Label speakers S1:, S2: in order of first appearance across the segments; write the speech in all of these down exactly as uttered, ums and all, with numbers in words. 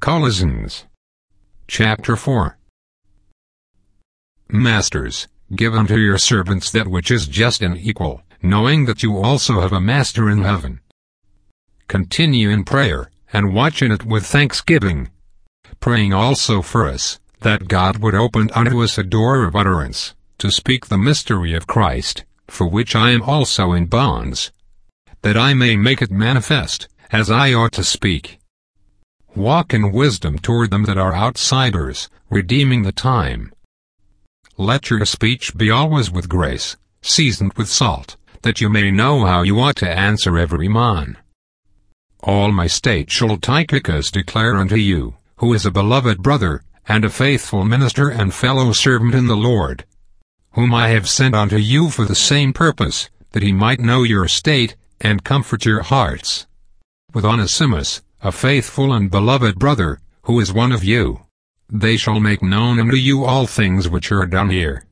S1: Colossians chapter four. Masters, give unto your servants that which is just and equal, knowing that you also have a master in heaven. Continue in prayer, and watch in it with thanksgiving, praying also for us, that God would open unto us a door of utterance, to speak the mystery of Christ, for which I am also in bonds, that I may make it manifest, as I ought to speak. Walk in wisdom toward them that are outsiders, redeeming the time. Let your speech be always with grace, seasoned with salt, that you may know how you ought to answer every man. All my state shall Tychicus declare unto you, who is a beloved brother, and a faithful minister and fellow servant in the Lord, whom I have sent unto you for the same purpose, that he might know your state, and comfort your hearts. With Onesimus, a faithful and beloved brother, who is one of you. They shall make known unto you all things which are done here.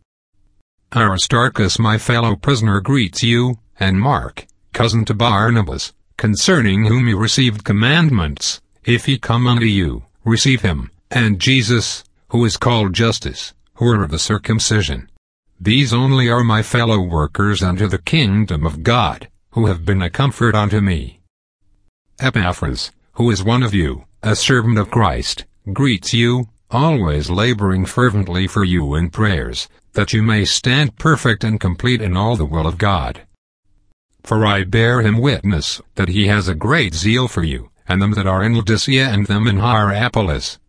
S1: Aristarchus my fellow prisoner greets you, and Mark, cousin to Barnabas, concerning whom you received commandments. If he come unto you, receive him, and Jesus, who is called Justus, who are of the circumcision. These only are my fellow workers unto the kingdom of God, who have been a comfort unto me. Epaphras, who is one of you, a servant of Christ, greets you, always laboring fervently for you in prayers, that you may stand perfect and complete in all the will of God. For I bear him witness, that he has a great zeal for you, and them that are in Laodicea and them in Hierapolis.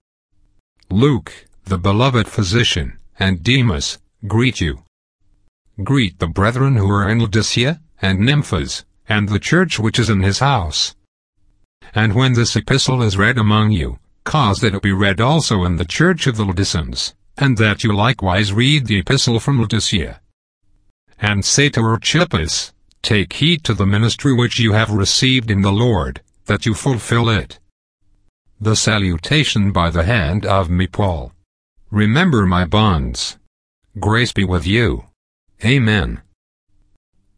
S1: Luke, the beloved physician, and Demas, greet you. Greet the brethren who are in Laodicea, and Nymphas, and the church which is in his house. And when this epistle is read among you, cause that it be read also in the church of the Laodiceans, and that you likewise read the epistle from Laodicea. And say to Archippus, take heed to the ministry which you have received in the Lord, that you fulfill it. The salutation by the hand of me Paul. Remember my bonds. Grace be with you. Amen.